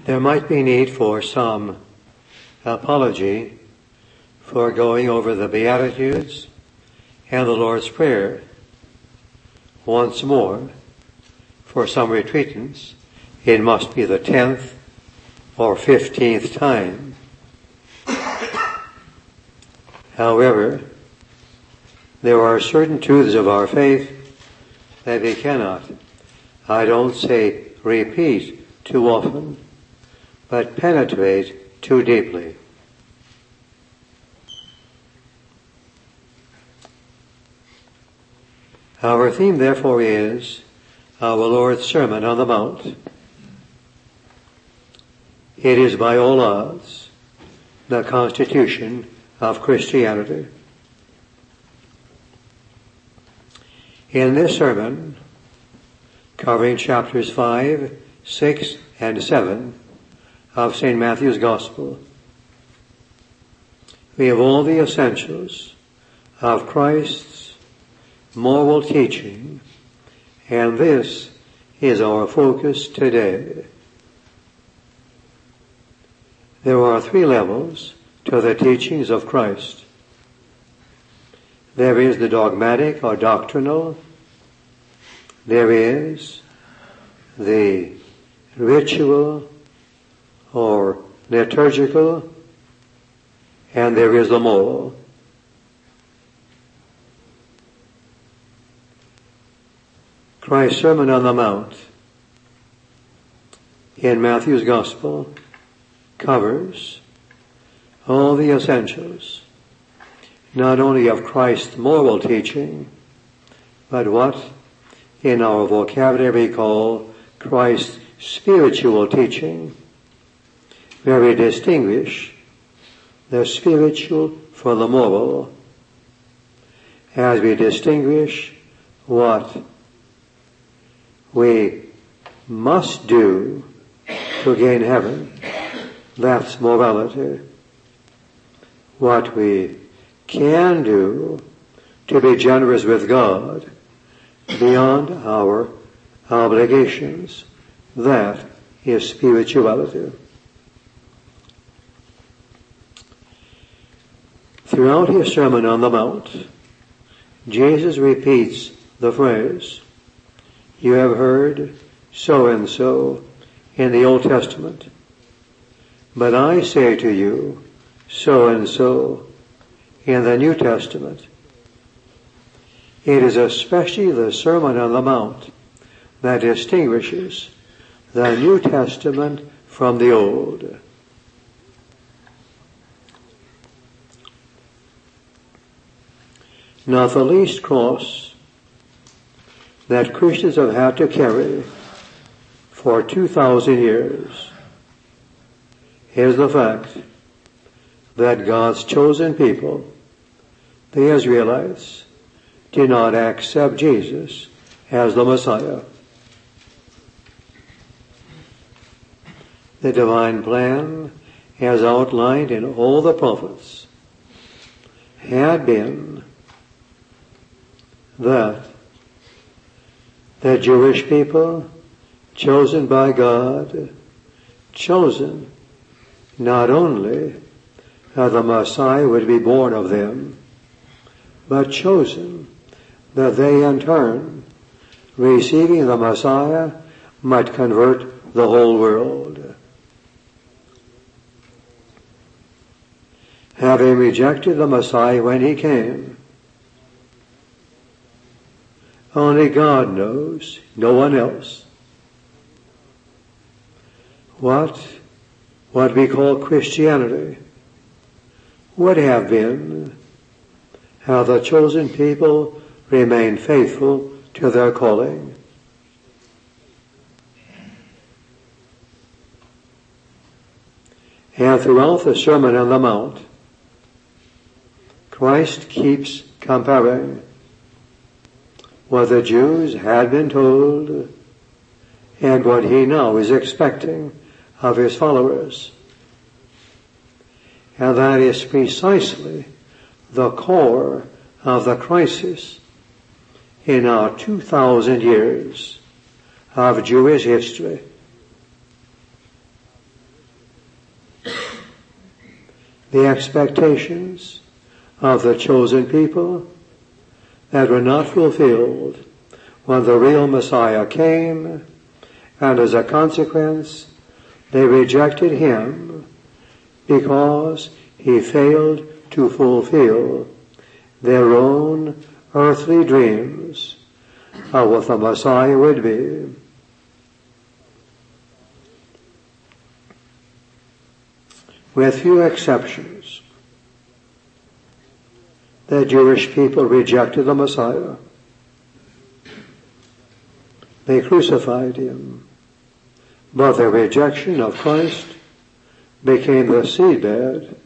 There might be need for some apology for going over the Beatitudes and the Lord's Prayer once more. For some retreatants, it must be the 10th or 15th time. However, there are certain truths of our faith that we cannot, I don't say repeat too often, but penetrate too deeply. Our theme, therefore, is our Lord's Sermon on the Mount. It is by all odds the constitution of Christianity. In this sermon, covering chapters 5, 6, and 7 of St. Matthew's Gospel, we have all the essentials of Christ's moral teaching, and this is our focus today. There are 3 levels to the teachings of Christ. There is the dogmatic or doctrinal, there is the ritual or liturgical, and there is the moral. Christ's Sermon on the Mount in Matthew's Gospel covers all the essentials, not only of Christ's moral teaching, but what in our vocabulary we call Christ's spiritual teaching, where we distinguish the spiritual from the moral, as we distinguish what we must do to gain heaven, that's morality. What we can do to be generous with God beyond our obligations, that is spirituality. Throughout his Sermon on the Mount, Jesus repeats the phrase, "You have heard so and so in the Old Testament, but I say to you so and so in the New Testament." It is especially the Sermon on the Mount that distinguishes the New Testament from the Old. Not the least cross that Christians have had to carry for 2,000 years is the fact that God's chosen people, the Israelites, did not accept Jesus as the Messiah. The divine plan, as outlined in all the prophets, had been that the Jewish people, chosen by God, chosen not only that the Messiah would be born of them, but chosen that they in turn, receiving the Messiah, might convert the whole world. Having rejected the Messiah when he came, only God knows, no one else, what we call Christianity would have been, how the chosen people remain faithful to their calling. And throughout the Sermon on the Mount, Christ keeps comparing what the Jews had been told and what he now is expecting of his followers. And that is precisely the core of the crisis in our 2,000 years of Jewish history. the expectations of the chosen people that were not fulfilled when the real Messiah came, and as a consequence, they rejected him because he failed to fulfill their own earthly dreams of what the Messiah would be. With few exceptions, the Jewish people rejected the Messiah. They crucified him. But their rejection of Christ became the seedbed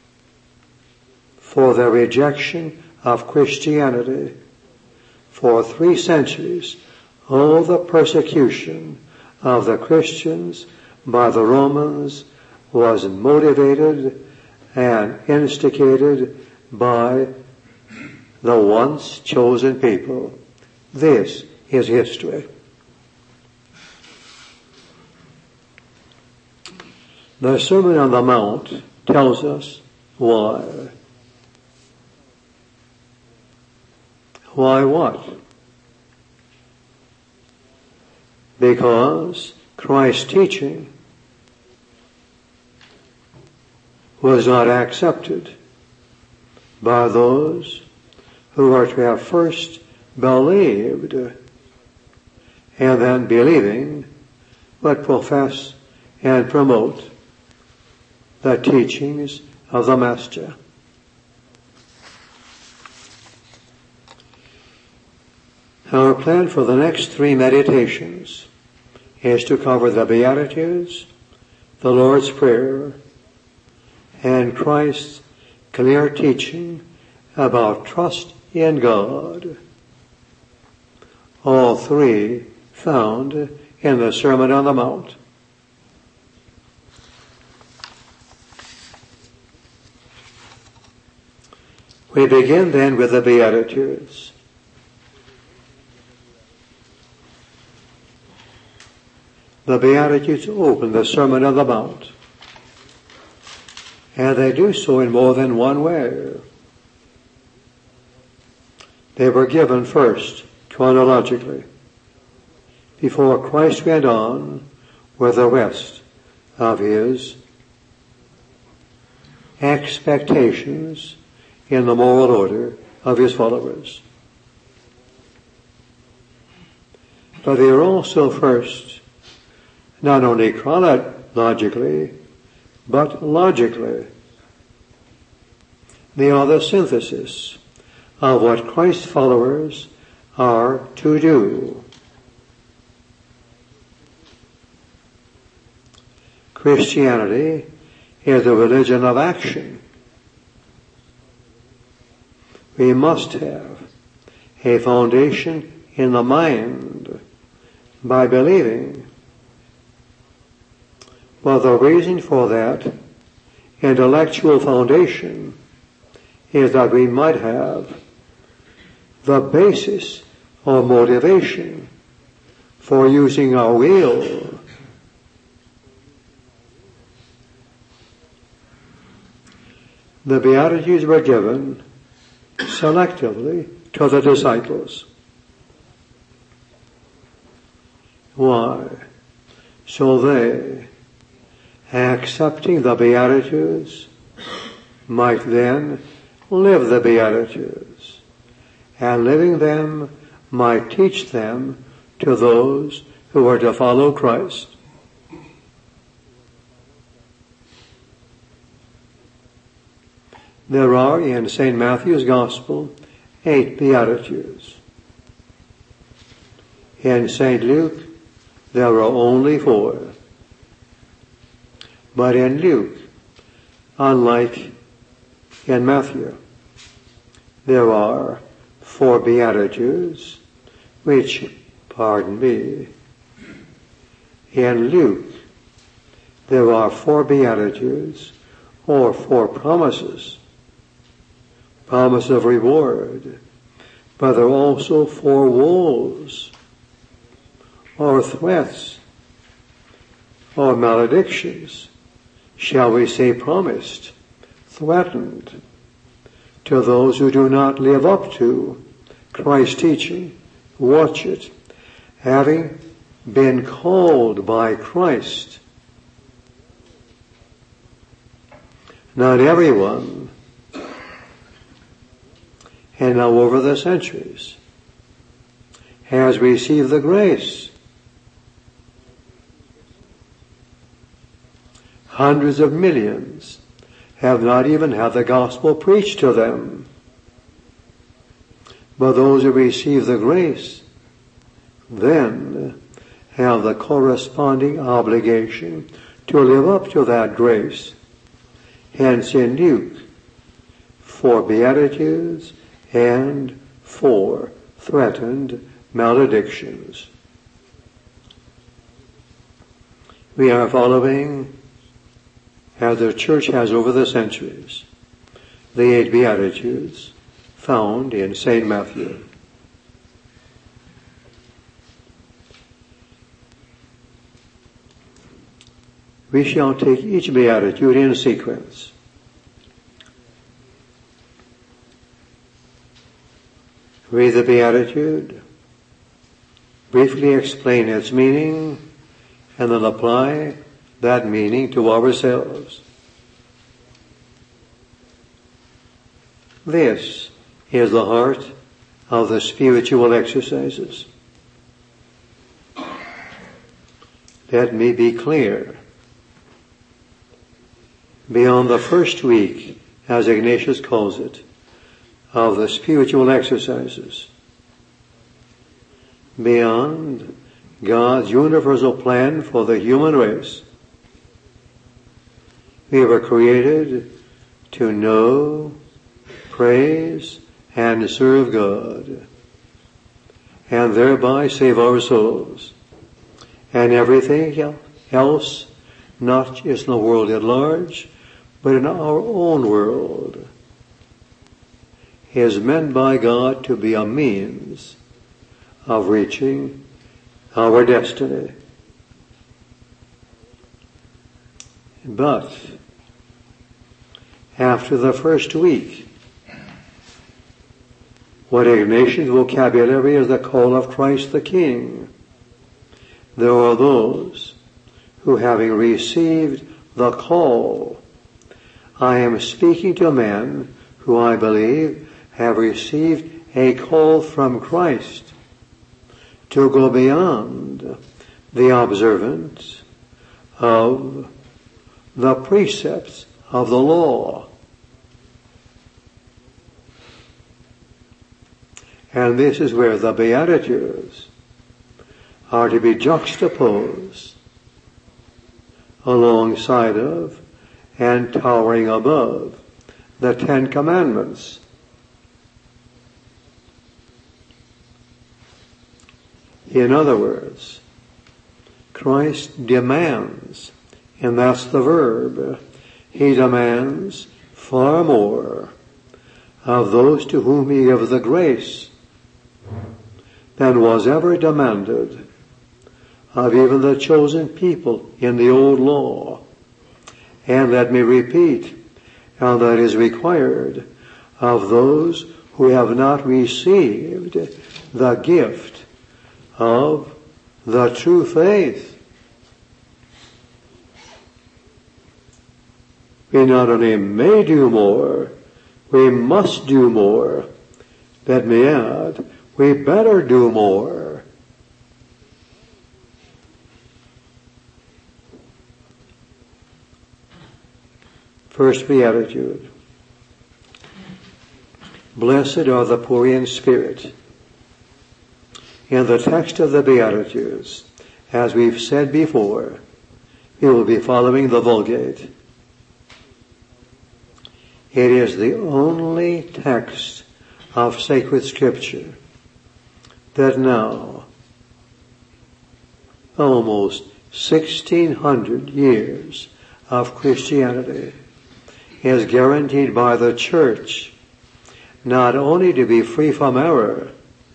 for their rejection of Christianity. For 3 centuries, all the persecution of the Christians by the Romans was motivated and instigated by the once chosen people. This is history. The Sermon on the Mount tells us why. Why what? Because Christ's teaching was not accepted by those who are to have first believed and then believing but profess and promote the teachings of the Master. Our plan for the next 3 meditations is to cover the Beatitudes, the Lord's Prayer, and Christ's clear teaching about trust in God. All 3 found in the Sermon on the Mount. We begin then with the Beatitudes. The Beatitudes open the Sermon on the Mount, and they do so in more than one way. They were given first, chronologically, before Christ went on with the rest of his expectations in the moral order of his followers. But they are also first, not only chronologically, but logically. They are the synthesis of what Christ's followers are to do. Christianity is a religion of action. We must have a foundation in the mind by believing. But the reason for that intellectual foundation is that we might have the basis or motivation for using our will. The Beatitudes were given selectively to the disciples. Why? So they, accepting the Beatitudes, might then live the Beatitudes, and living them might teach them to those who are to follow Christ. There are in St. Matthew's Gospel 8 Beatitudes. In St. Luke, there are only 4. But in Luke, unlike in Matthew, there are 4 Beatitudes, which, in Luke, there are 4 Beatitudes, or 4 promises. Promise of reward, but there are also 4 woes, or threats, or maledictions, shall we say promised, threatened to those who do not live up to Christ's teaching. Watch it. Having been called by Christ. Not everyone, and now over the centuries, has received the grace. Hundreds of millions have not even had the gospel preached to them. But those who receive the grace then have the corresponding obligation to live up to that grace. Hence in Luke, for beatitudes and for threatened maledictions. We are following, as the church has over the centuries, the 8 beatitudes found in St. Matthew. We shall take each beatitude in sequence. Read the beatitude, briefly explain its meaning, and then apply that meaning to ourselves. This is the heart of the spiritual exercises. Let me be clear. Beyond the first week, as Ignatius calls it, of the spiritual exercises, beyond God's universal plan for the human race, we were created to know, praise, and serve God, and thereby save our souls, and everything else, not just in the world at large, but in our own world, is meant by God to be a means of reaching our destiny. But after the first week, what Ignatian's vocabulary is the call of Christ the King. There are those who, having received the call, I am speaking to men who I believe have received a call from Christ to go beyond the observance of the precepts of the law. And this is where the Beatitudes are to be juxtaposed alongside of and towering above the 10 Commandments. In other words, Christ demands, and that's the verb, he demands far more of those to whom he gives the grace than was ever demanded of even the chosen people in the old law. And let me repeat, and that is required of those who have not received the gift of the true faith. We not only may do more, we must do more. Let me add, we better do more. First Beatitude. Blessed are the poor in spirit. In the text of the Beatitudes, as we've said before, we will be following the Vulgate. It is the only text of sacred Scripture that now, almost 1,600 years of Christianity, is guaranteed by the Church not only to be free from error,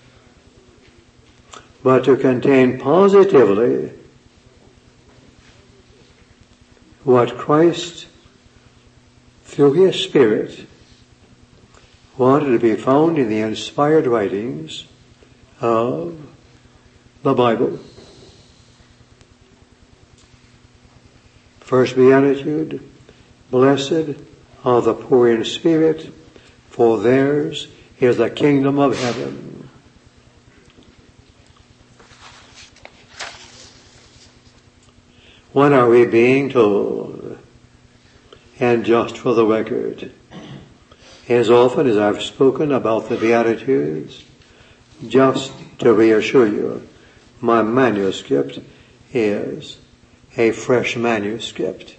but to contain positively what Christ through His Spirit, wanted to be found in the inspired writings of the Bible. First Beatitude, blessed are the poor in spirit, for theirs is the kingdom of heaven. What are we being told? And just for the record, as often as I've spoken about the Beatitudes, just to reassure you, my manuscript is a fresh manuscript.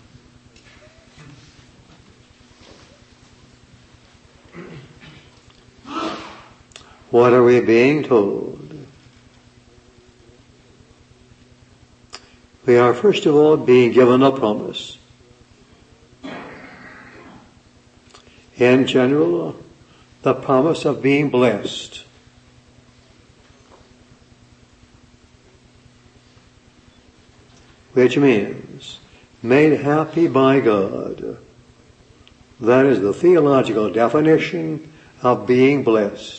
What are we being told? We are first of all being given a promise. In general, the promise of being blessed. Which means made happy by God. That is the theological definition of being blessed.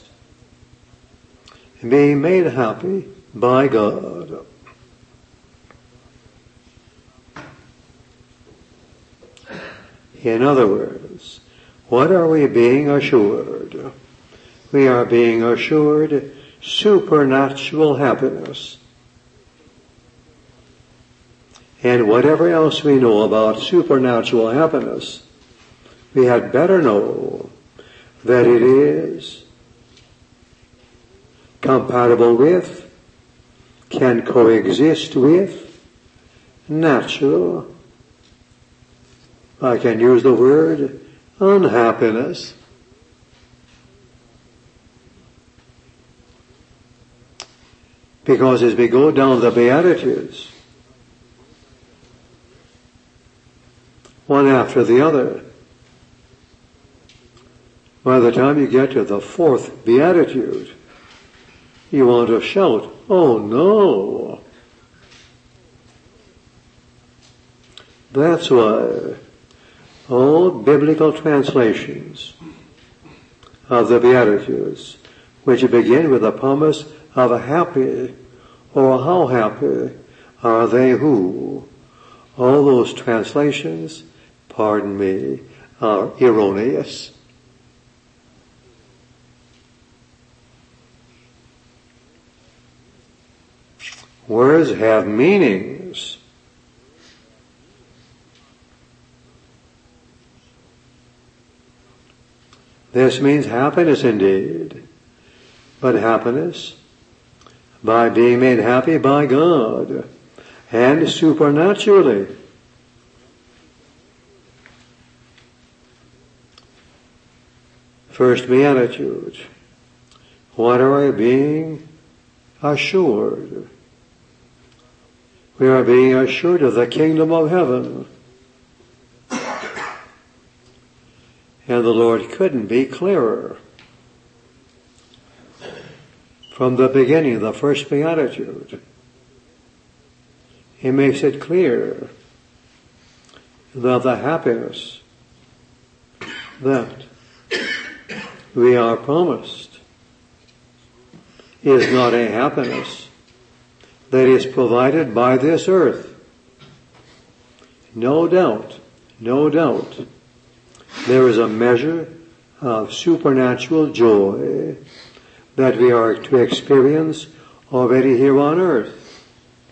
Being made happy by God. In other words, what are we being assured? We are being assured supernatural happiness. And whatever else we know about supernatural happiness, we had better know that it is compatible with, can coexist with, natural, I can use the word, unhappiness. Because as we go down the Beatitudes, one after the other, by the time you get to the fourth Beatitude, you want to shout, "Oh no!" That's why all biblical translations of the Beatitudes, which begin with the promise of a happy, or how happy are they who, all those translations, pardon me, are erroneous. Words have meanings. This means happiness indeed, but happiness by being made happy by God and supernaturally. First Beatitude. What are we being assured? We are being assured of the kingdom of heaven. And the Lord couldn't be clearer. From the beginning, the first Beatitude, He makes it clear that the happiness that we are promised is not a happiness that is provided by this earth. No doubt, there is a measure of supernatural joy that we are to experience already here on earth.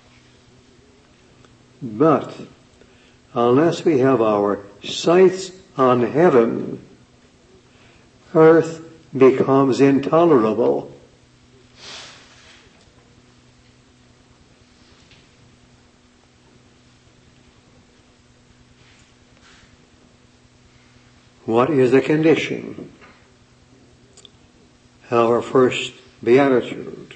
But unless we have our sights on heaven, earth becomes intolerable. What is the condition? Our first Beatitude.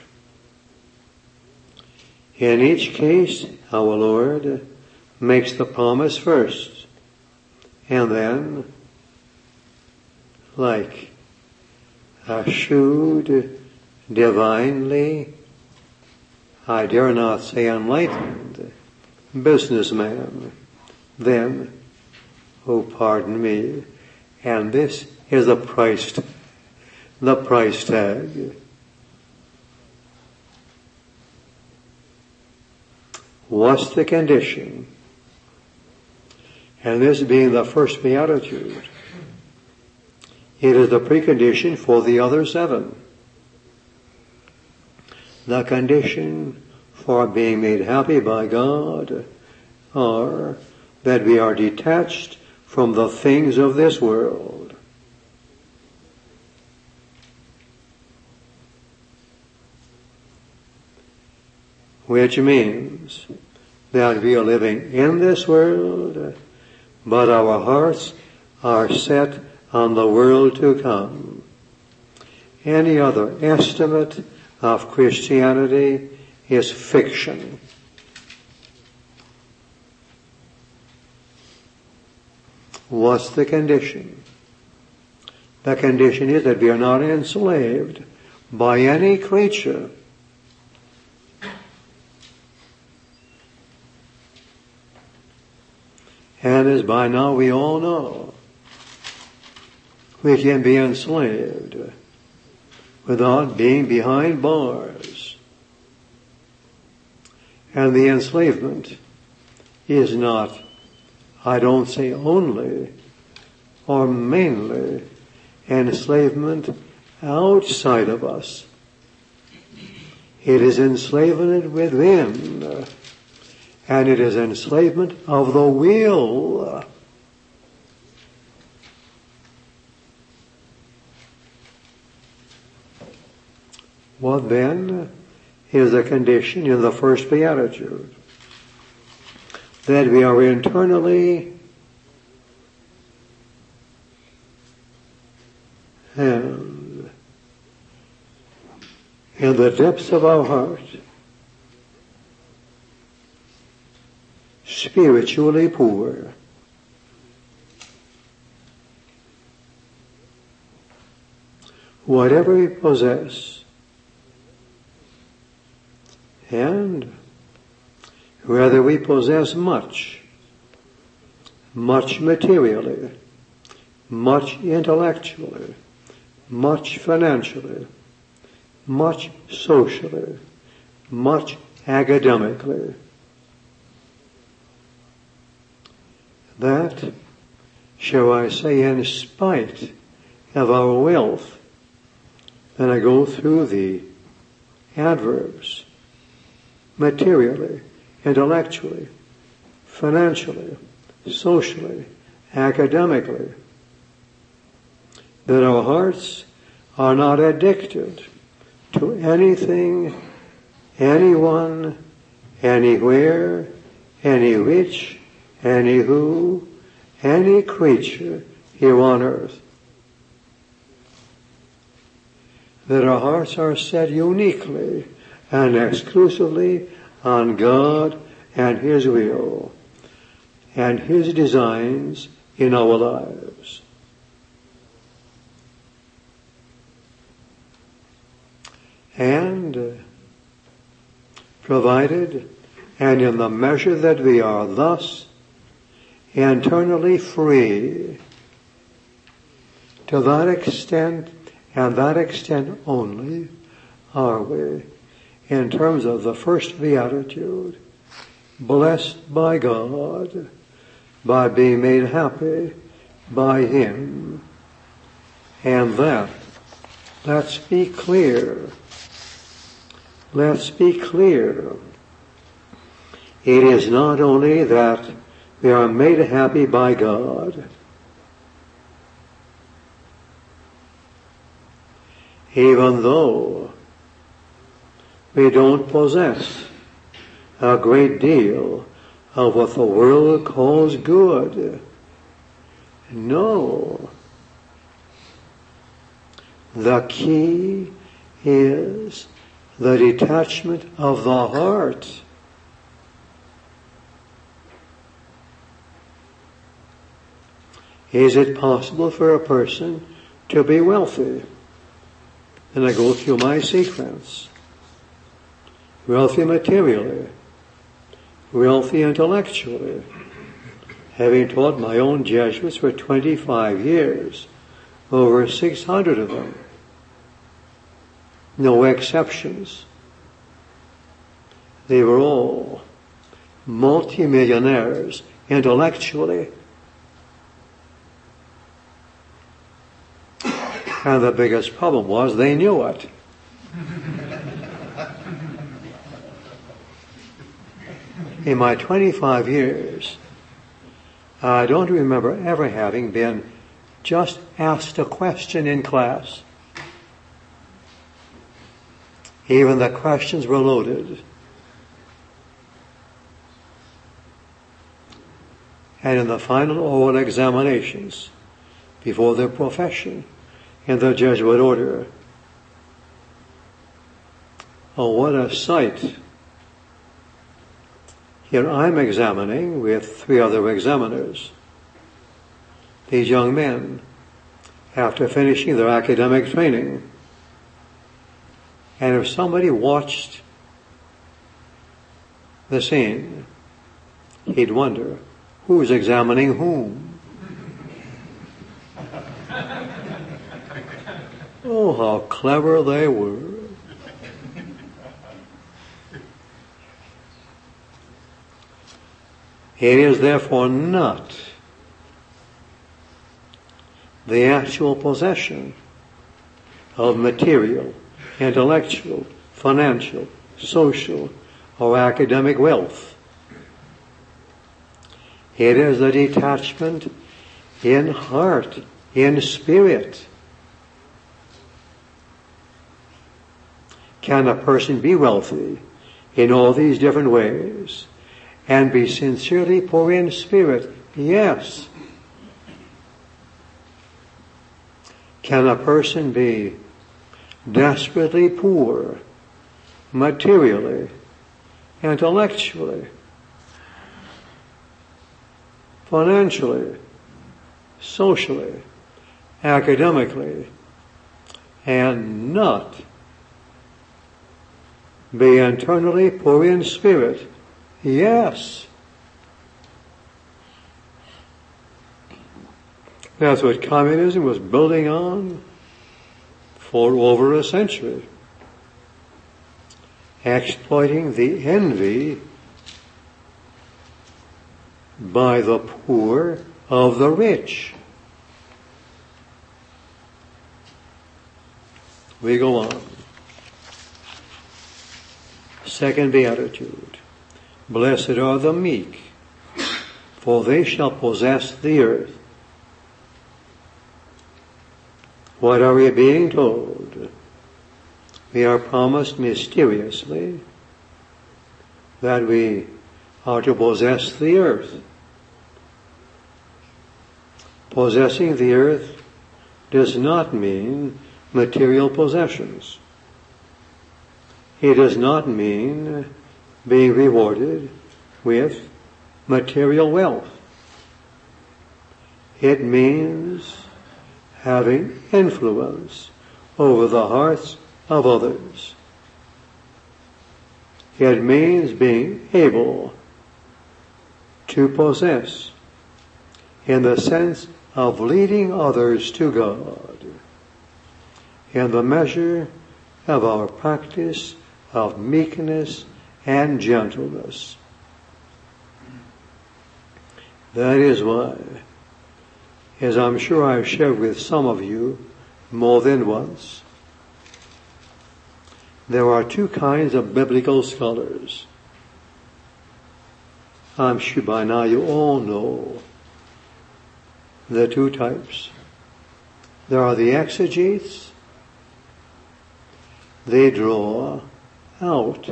In each case, our Lord makes the promise first, and then, like a shrewd, divinely, I dare not say enlightened, businessman, then Oh, pardon me. And this is the price tag. What's the condition? And this being the first beatitude, it is the precondition for the other 7. The condition for being made happy by God are that we are detached from the things of this world. Which means that we are living in this world, but our hearts are set on the world to come. Any other estimate of Christianity is fiction. What's the condition? The condition is that we are not enslaved by any creature. And as by now we all know, we can be enslaved without being behind bars. And the enslavement is not, I don't say only, or mainly, enslavement outside of us. It is enslavement within, and it is enslavement of the will. What then is the condition in the first beatitude? That we are internally and in the depths of our heart spiritually poor. Whatever we possess, and whether we possess much materially, much intellectually, much financially, much socially, much academically, that, shall I say, in spite of our wealth, and I go through the adverbs, materially, intellectually, financially, socially, academically, that our hearts are not addicted to anything, anyone, anywhere, any which, any who, any creature here on earth. That our hearts are set uniquely and exclusively on God and His will and His designs in our lives. And provided, and in the measure that we are thus internally free, to that extent and that extent only are we, in terms of the first beatitude, blessed by God, by being made happy by Him. And let's be clear. Let's be clear. It is not only that we are made happy by God, even though we don't possess a great deal of what the world calls good. No. The key is the detachment of the heart. Is it possible for a person to be wealthy? And I go through my sequence. Wealthy materially, wealthy intellectually, having taught my own Jesuits for 25 years, over 600 of them. No exceptions. They were all multimillionaires intellectually. And the biggest problem was they knew it. In my 25 years, I don't remember ever having been just asked a question in class. Even the questions were loaded. And in the final oral examinations, before their profession in the Jesuit order, oh, what a sight. Here I'm examining with 3 other examiners. These young men, after finishing their academic training, and if somebody watched the scene, he'd wonder, who's examining whom? Oh, how clever they were. It is therefore not the actual possession of material, intellectual, financial, social, or academic wealth. It is the detachment in heart, in spirit. Can a person be wealthy in all these different ways and be sincerely poor in spirit? Yes. Can a person be desperately poor materially, intellectually, financially, socially, academically, and not be internally poor in spirit? Yes. That's what communism was building on for over a century. Exploiting the envy by the poor of the rich. We go on. Second beatitude. Blessed are the meek, for they shall possess the earth. What are we being told? We are promised mysteriously that we are to possess the earth. Possessing the earth does not mean material possessions. It does not mean being rewarded with material wealth. It means having influence over the hearts of others. It means being able to possess in the sense of leading others to God in the measure of our practice of meekness and gentleness. That is why, as I'm sure I've shared with some of you more than once, there are 2 kinds of biblical scholars. I'm sure by now you all know the 2 types. There are the exegetes. They draw out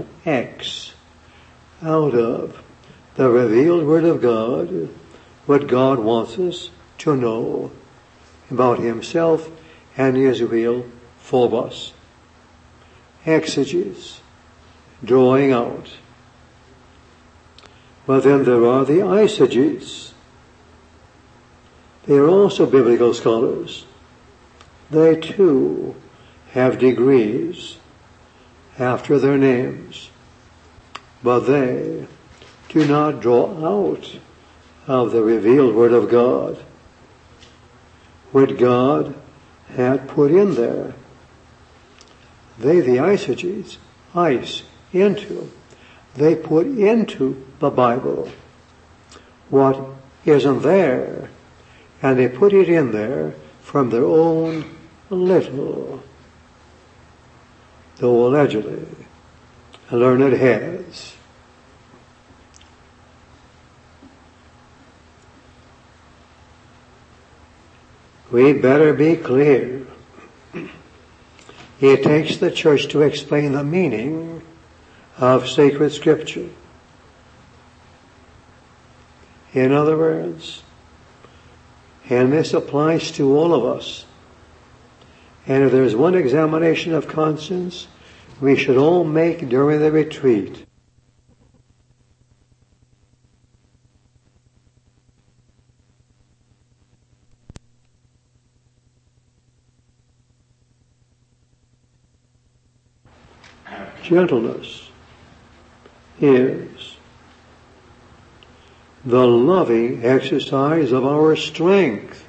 of the revealed Word of God what God wants us to know about Himself and His will for us. Exegetes, drawing out. But then there are the eisegetes. They are also biblical scholars. They too have degrees after their names, but they do not draw out of the revealed Word of God, what God had put in there. They, the eisegetes, they put into the Bible what isn't there, and they put it in there from their own little, though allegedly, learned heads. We better be clear. It takes the church to explain the meaning of sacred scripture. In other words, and this applies to all of us, and if there's one examination of conscience we should all make during the retreat, gentleness is the loving exercise of our strength.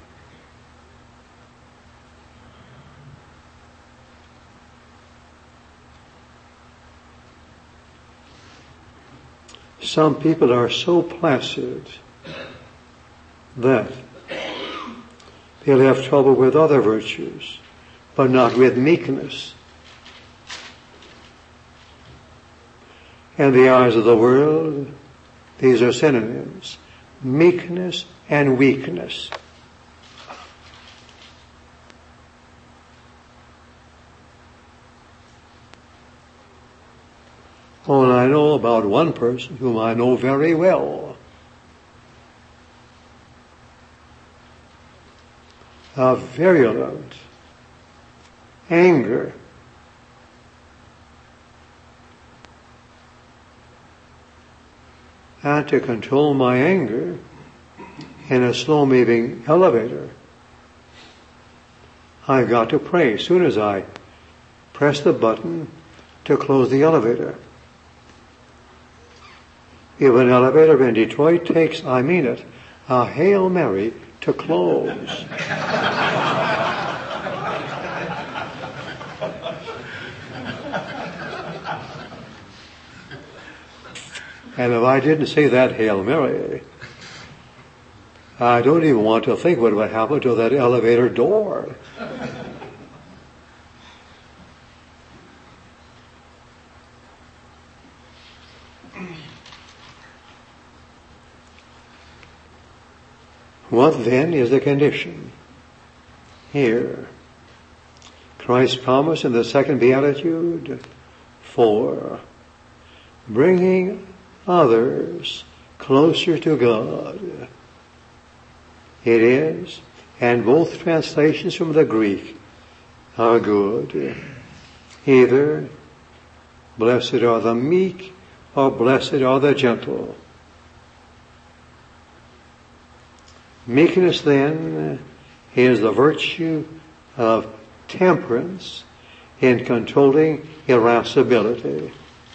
Some people are so placid that they'll have trouble with other virtues, but not with meekness. In the eyes of the world, these are synonyms: meekness and weakness. Oh, and I know about one person whom I know very well, of virulent anger, and to control my anger in a slow-moving elevator, I've got to pray as soon as I press the button to close the elevator. If an elevator in Detroit takes, I mean it, a Hail Mary to close, and if I didn't say that Hail Mary, I don't even want to think what would happen to that elevator door. What then is the condition here? Christ's promise in the second beatitude, 4, bringing others closer to God. It is, and both translations from the Greek are good. Either blessed are the meek or blessed are the gentle. Meekness, then, is the virtue of temperance in controlling irascibility.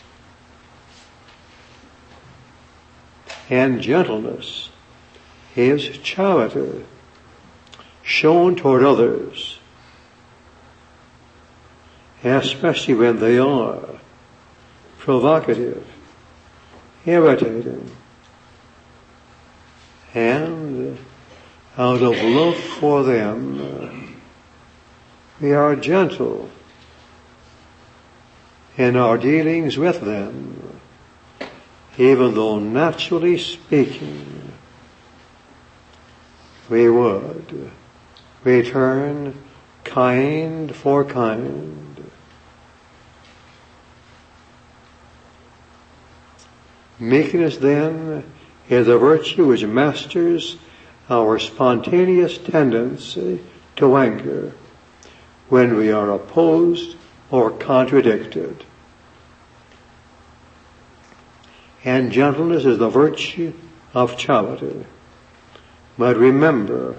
And gentleness is charity shown toward others, especially when they are provocative, irritating, and out of love for them, we are gentle in our dealings with them, even though naturally speaking we would return kind for kind. Meekness, then, is a virtue which masters our spontaneous tendency to anger when we are opposed or contradicted. And gentleness is the virtue of charity. But remember,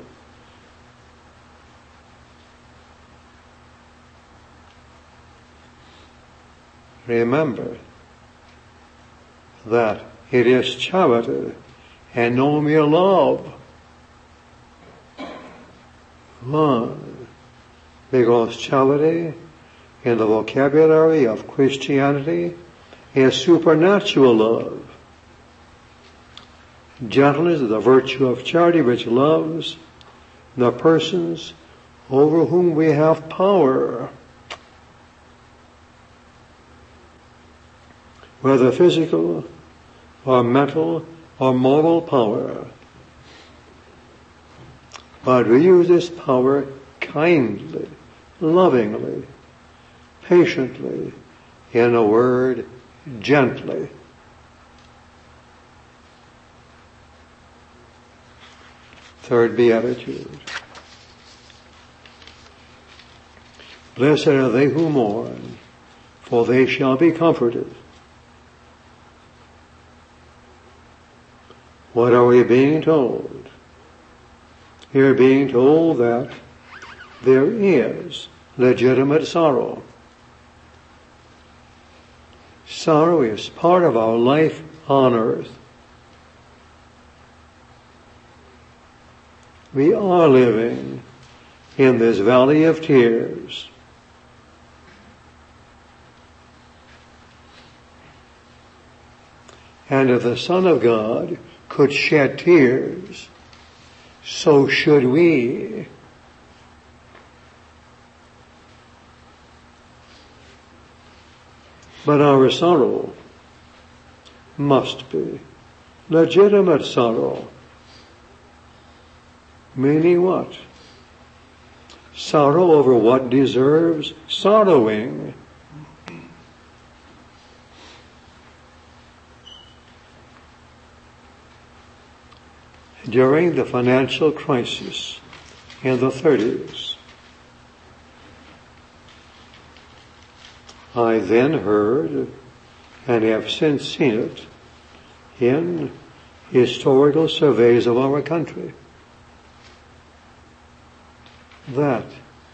that it is charity and no mere love. Why? Because charity in the vocabulary of Christianity is supernatural love. Gentleness is the virtue of charity which loves the persons over whom we have power, whether physical or mental or moral power. But we use this power kindly, lovingly, patiently, in a word, gently. Third beatitude. Blessed are they who mourn, for they shall be comforted. What are we being told? We are being told that there is legitimate sorrow. Sorrow is part of our life on earth. We are living in this valley of tears. And if the Son of God could shed tears, so should we. But our sorrow must be legitimate sorrow. Meaning what? Sorrow over what deserves sorrowing. During the financial crisis in the 30s, I then heard, and have since seen it, in historical surveys of our country, that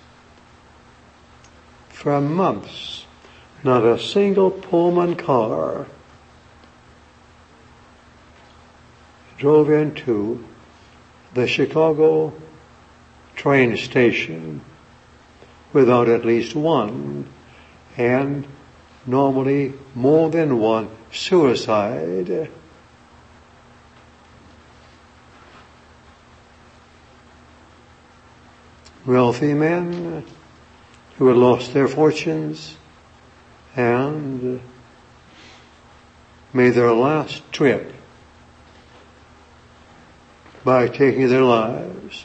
for months not a single Pullman car drove into the Chicago train station without at least one, and normally more than one, suicide. Wealthy men who had lost their fortunes and made their last trip by taking their lives,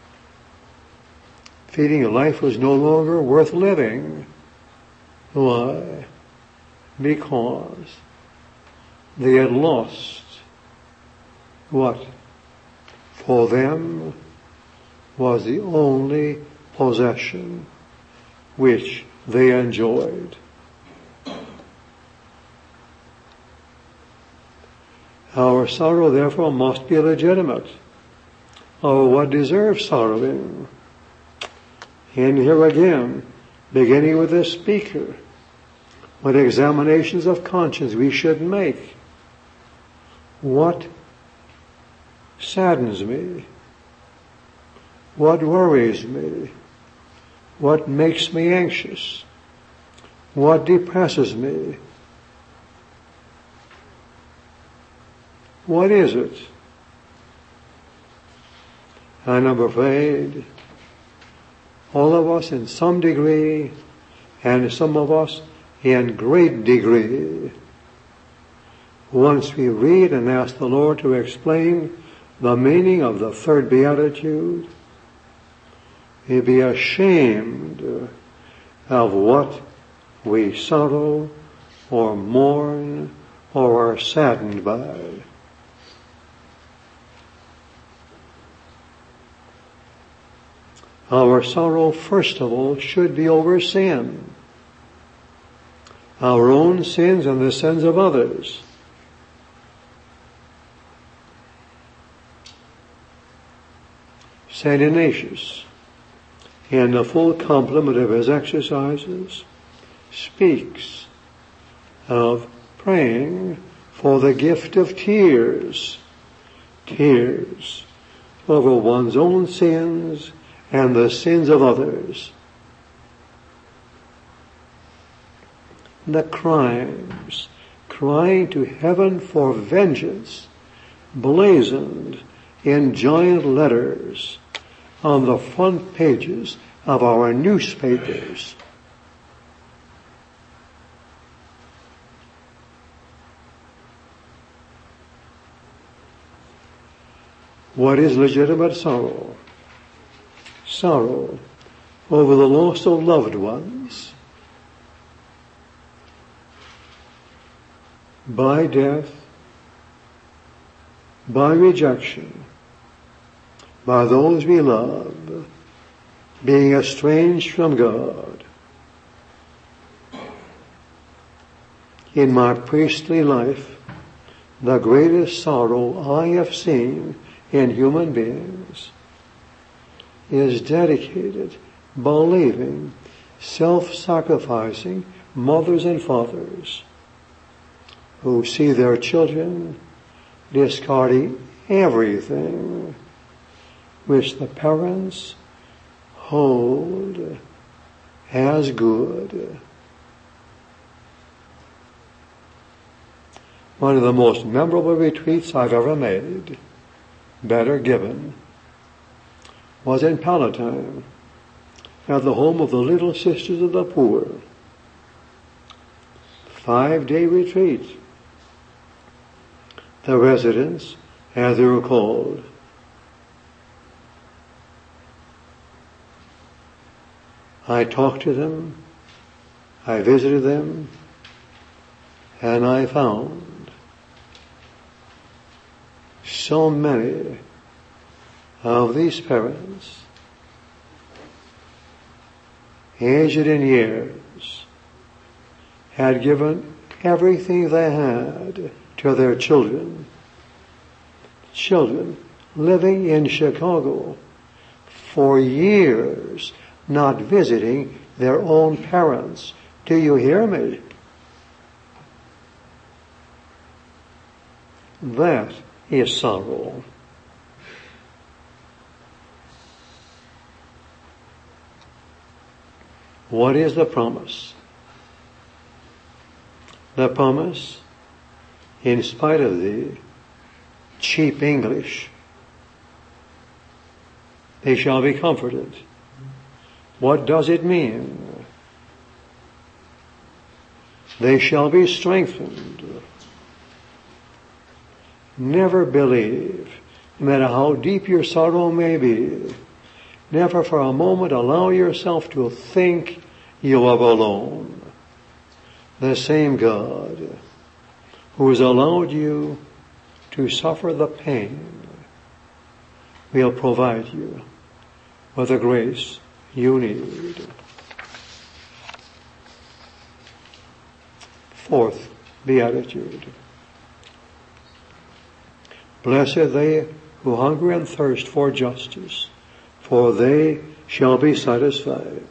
feeling life was no longer worth living. Why? Because they had lost what for them was the only possession which they enjoyed. Our sorrow, therefore, must be legitimate, or what deserves sorrowing. And here again, beginning with the speaker, what examinations of conscience we should make. What saddens me? What worries me? What makes me anxious? What depresses me? What is it? And I'm afraid all of us in some degree, and some of us in great degree, once we read and ask the Lord to explain the meaning of the third beatitude, we'd be ashamed of what we sorrow or mourn or are saddened by. Our sorrow, first of all, should be over sin. Our own sins and the sins of others. St. Ignatius, in the full complement of his exercises, speaks of praying for the gift of tears tears over one's own sins and the sins of others. The crimes, crying to heaven for vengeance, blazoned in giant letters on the front pages of our newspapers. What is legitimate sorrow? Sorrow over the loss of loved ones, by death, by rejection, by those we love, being estranged from God. In my priestly life, the greatest sorrow I have seen in human beings is dedicated, believing, self-sacrificing mothers and fathers who see their children discarding everything which the parents hold as good. One of the most memorable retreats I've ever made, better given, was in Palatine at the home of the Little Sisters of the Poor. 5-day retreat. The residents, as they were called, I talked to them, I visited them, and I found so many of these parents, aged in years, had given everything they had to their children. Children living in Chicago for years, not visiting their own parents. Do you hear me? That is sorrow. What is the promise? The promise, in spite of the cheap English, they shall be comforted. What does it mean? They shall be strengthened. Never believe, no matter how deep your sorrow may be, never for a moment allow yourself to think you are alone. The same God who has allowed you to suffer the pain will provide you with the grace you need. Fourth beatitude. Blessed they who hunger and thirst for justice, for they shall be satisfied.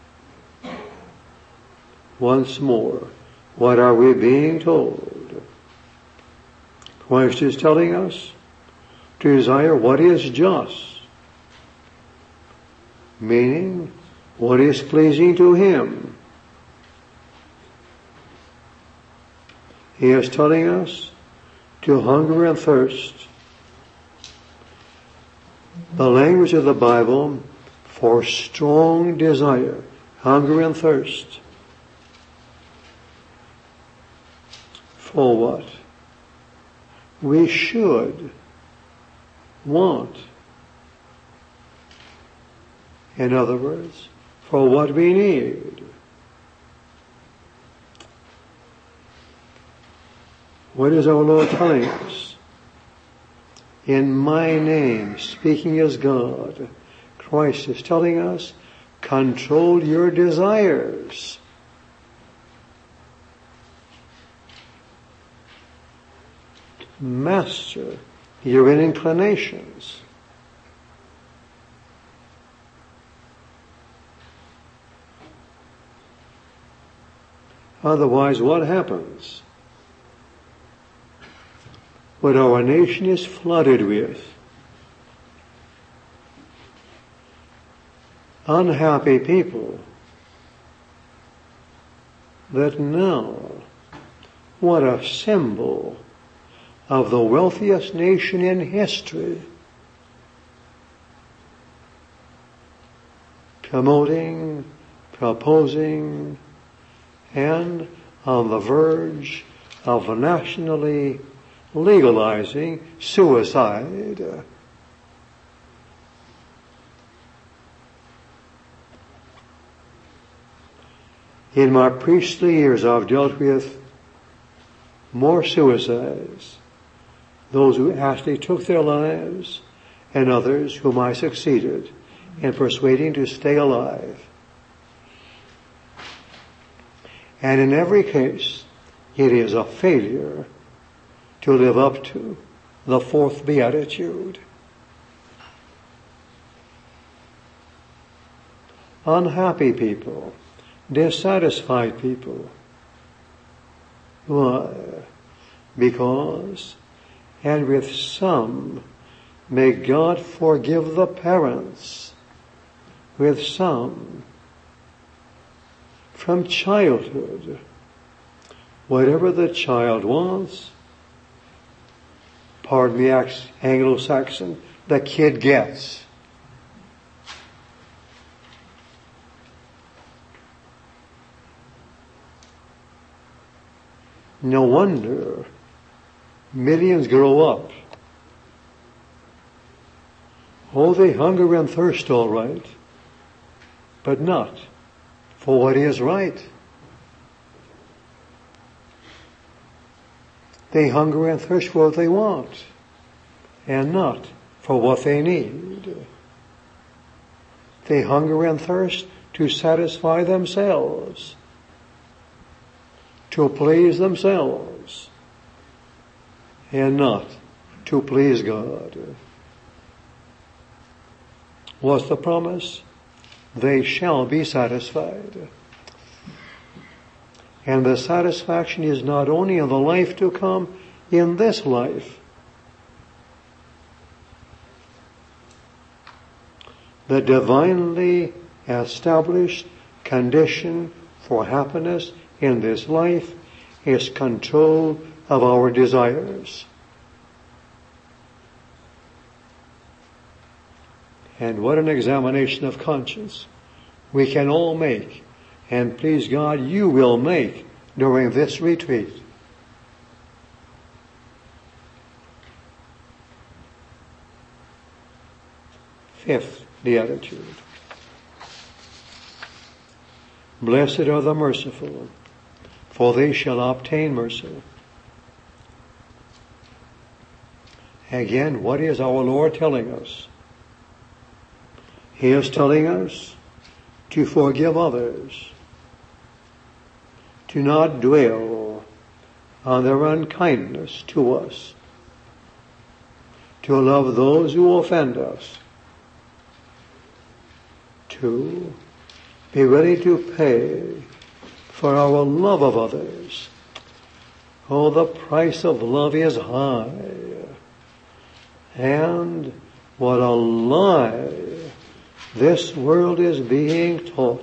Once more, what are we being told? Christ is telling us to desire what is just, meaning what is pleasing to Him. He is telling us to hunger and thirst. The language of the Bible for strong desire, hunger and thirst. For what? We should want. In other words, for what we need. What is our Lord telling us? In my name, speaking as God, Christ is telling us, control your desires. Master your inclinations. Otherwise, what happens? what our nation is flooded with. Unhappy people that know what a symbol of the wealthiest nation in history, promoting, proposing, and on the verge of nationally legalizing suicide. In my priestly years, I've dealt with more suicides, those who actually took their lives, and others whom I succeeded in persuading to stay alive. And in every case, it is a failure to live up to the fourth beatitude. Unhappy people, dissatisfied people. Why? Because, and with some, may God forgive the parents. With some, from childhood, whatever the child wants, pardon me, Anglo-Saxon, the kid gets. No wonder millions grow up. Oh, they hunger and thirst all right, but not for what is right. They hunger and thirst for what they want, and not for what they need. They hunger and thirst to satisfy themselves, to please themselves, and not to please God. What's the promise? They shall be satisfied. And the satisfaction is not only in the life to come, in this life. The divinely established condition for happiness in this life is control of our desires. And what an examination of conscience we can all make, and please God, you will make during this retreat. Fifth beatitude. Blessed are the merciful, for they shall obtain mercy. Again, what is our Lord telling us? He is telling us to forgive others, to not dwell on their unkindness to us, to love those who offend us, to be ready to pay for our love of others. Oh, the price of love is high. And what a lie this world is being taught.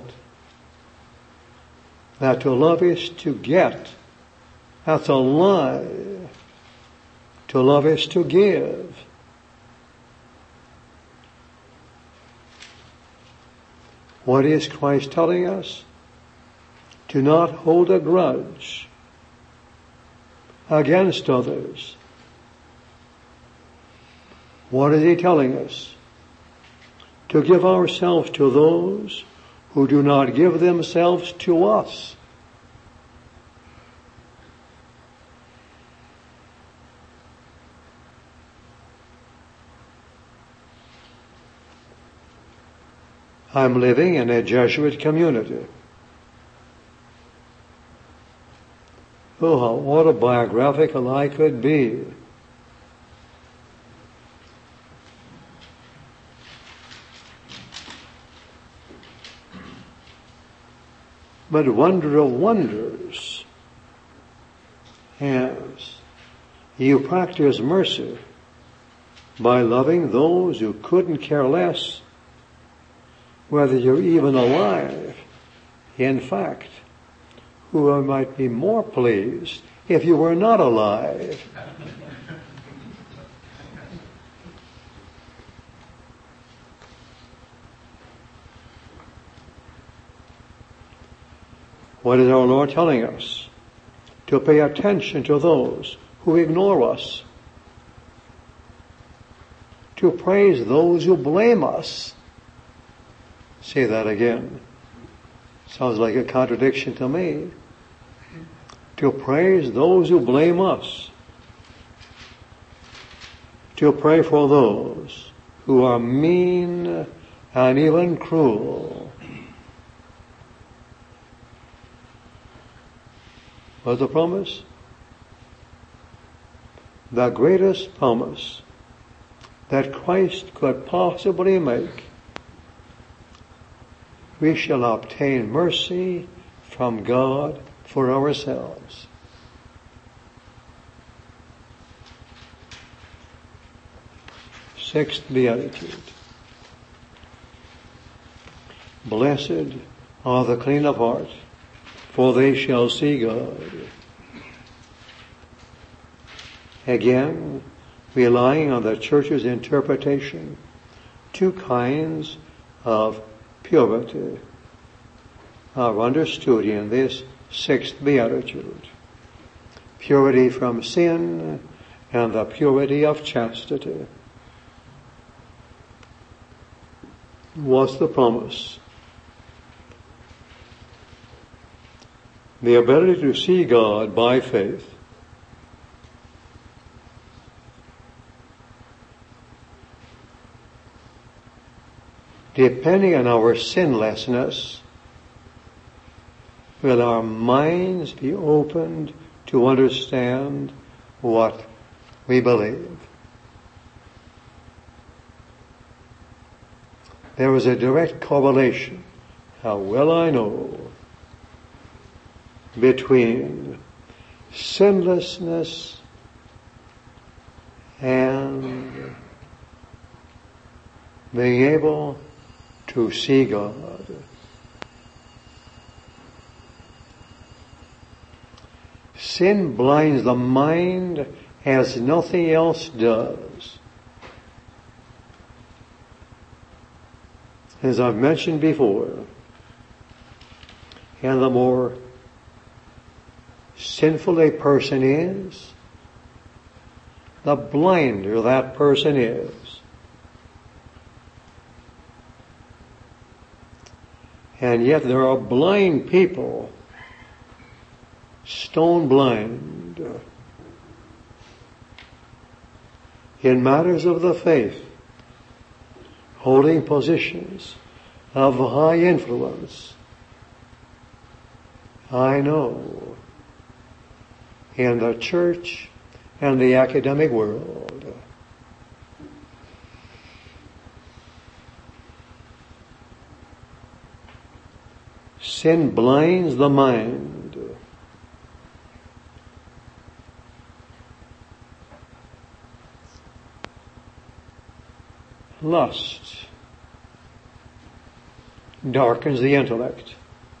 That to love is to get. That's a lie. To love is to give. What is Christ telling us? To not hold a grudge against others. What is he telling us? To give ourselves to those who do not give themselves to us. I'm living in a Jesuit community. Oh, how autobiographical I could be. But wonder of wonders, yes, You practice mercy by loving those who couldn't care less whether you're even alive. In fact, who might be more pleased if you were not alive. What is our Lord telling us? To pay attention to those who ignore us. To praise those who blame us. Say that again. Sounds like a contradiction to me. To praise those who blame us. To pray for those who are mean and even cruel. What's the promise? The greatest promise that Christ could possibly make. We shall obtain mercy from God for ourselves. Sixth Beatitude. Blessed are the clean of heart, for they shall see God. Again, relying on the Church's interpretation, two kinds of purity are understood in this sixth beatitude. Purity from sin and the purity of chastity. What's the promise? The ability to see God by faith. Depending on our sinlessness, will our minds be opened to understand what we believe? There is a direct correlation, how well I know, between sinlessness and being able to see God. Sin blinds the mind as nothing else does. As I've mentioned before, and the more sinful a person is, the blinder that person is. And yet there are blind people, stone blind, in matters of the faith, holding positions of high influence. I know, in the church and the academic world. Sin blinds the mind. Lust darkens the intellect.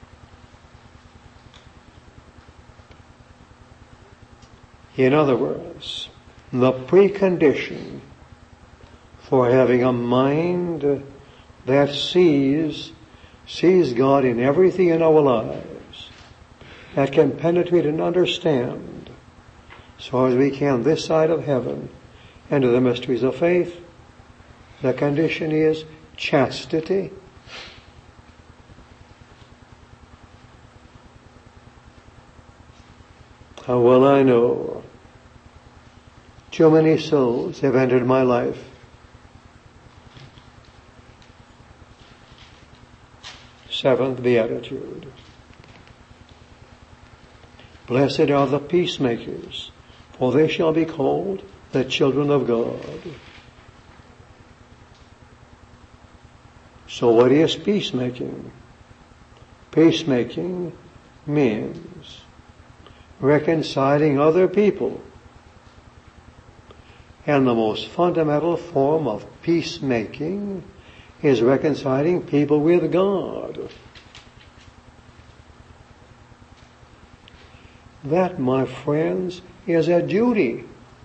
In other words, the precondition for having a mind that sees God in everything in our lives, that can penetrate and understand, so as we can this side of heaven, into the mysteries of faith. The condition is chastity. How well I know too many souls have entered my life seventh beatitude. Blessed are the peacemakers, for they shall be called the children of God. So what is peacemaking? Peacemaking means reconciling other people And the most fundamental form of peacemaking is reconciling people with God. That, my friends, is a duty.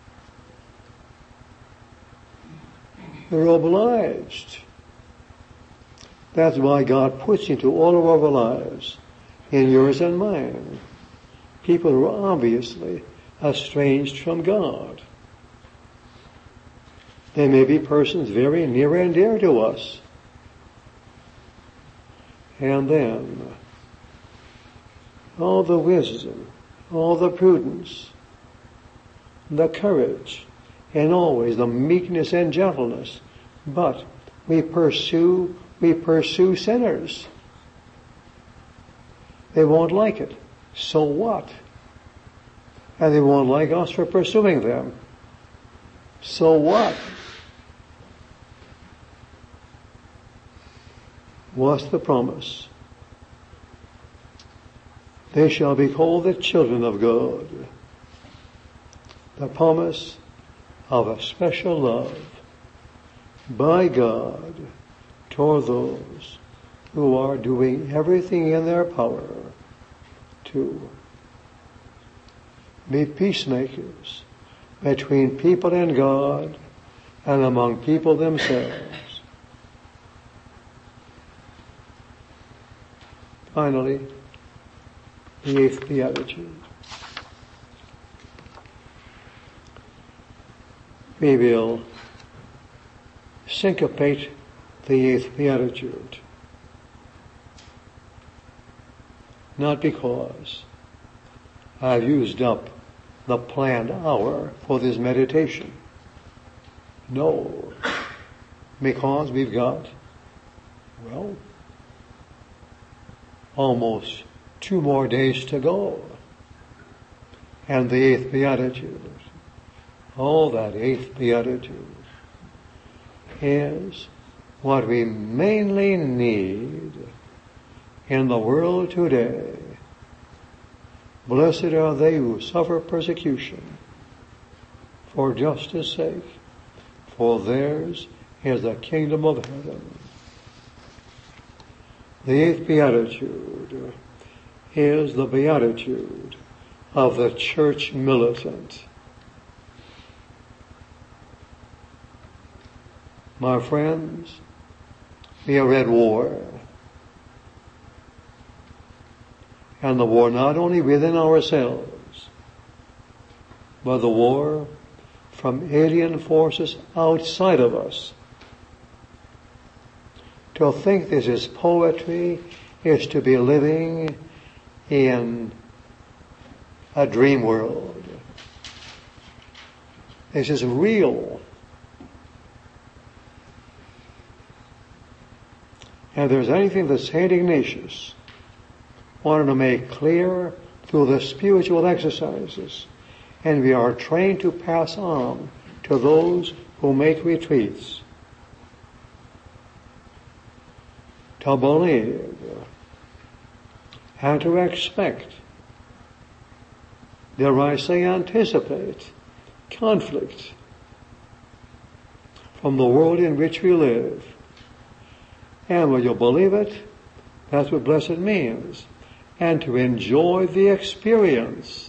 We're obliged. That's why God puts into all of our lives, in yours and mine, people who are obviously estranged from God. They may be persons very near and dear to us. And then, all the wisdom, all the prudence, the courage, and always the meekness and gentleness. But we pursue sinners. They won't like it. So what? And they won't like us for pursuing them. So what? What's the promise? They shall be called the children of God. The promise of a special love by God toward those who are doing everything in their power to be peacemakers between people and God and among people themselves. Finally, the eighth beatitude. We will syncopate the eighth beatitude. Not because I've used up the planned hour for this meditation. No. Because we've got, almost 2 more days to go. And the eighth beatitude, that eighth beatitude is what we mainly need in the world today. Blessed are they who suffer persecution for justice' sake, for theirs is the kingdom of heaven. The eighth beatitude is the beatitude of the church militant. My friends, we are at war. And the war not only within ourselves, but the war from alien forces outside of us. To think this is poetry is to be living in a dream world. This is real. And if there's anything that St. Ignatius wanted to make clear through the spiritual exercises, and we are trained to pass on to those who make retreats, to believe and to expect, dare I say anticipate, conflict from the world in which we live. And will you believe it? That's what blessed means. And to enjoy the experience.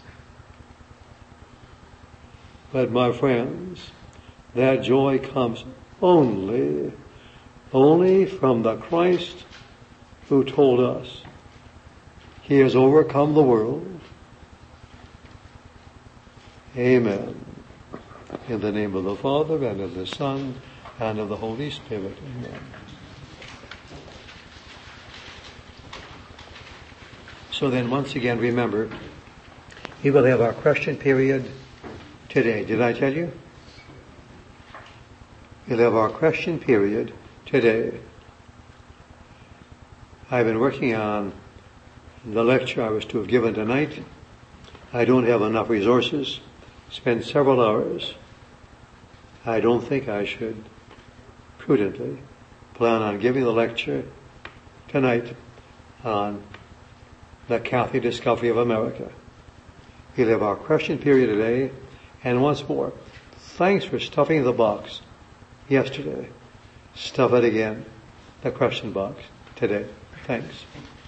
But my friends, that joy comes only from the Christ who told us He has overcome the world. Amen. In the name of the Father, and of the Son, and of the Holy Spirit. Amen. So then, once again, remember, we will have our question period today. Did I tell you? We'll have our question period today. I've been working on the lecture I was to have given tonight. I don't have enough resources. Spent several hours. I don't think I should prudently plan on giving the lecture tonight on the Catholic discovery of America. We'll have our question period today, and once more, Thanks for stuffing the box yesterday. Stuff it again, the question box, today. Thanks.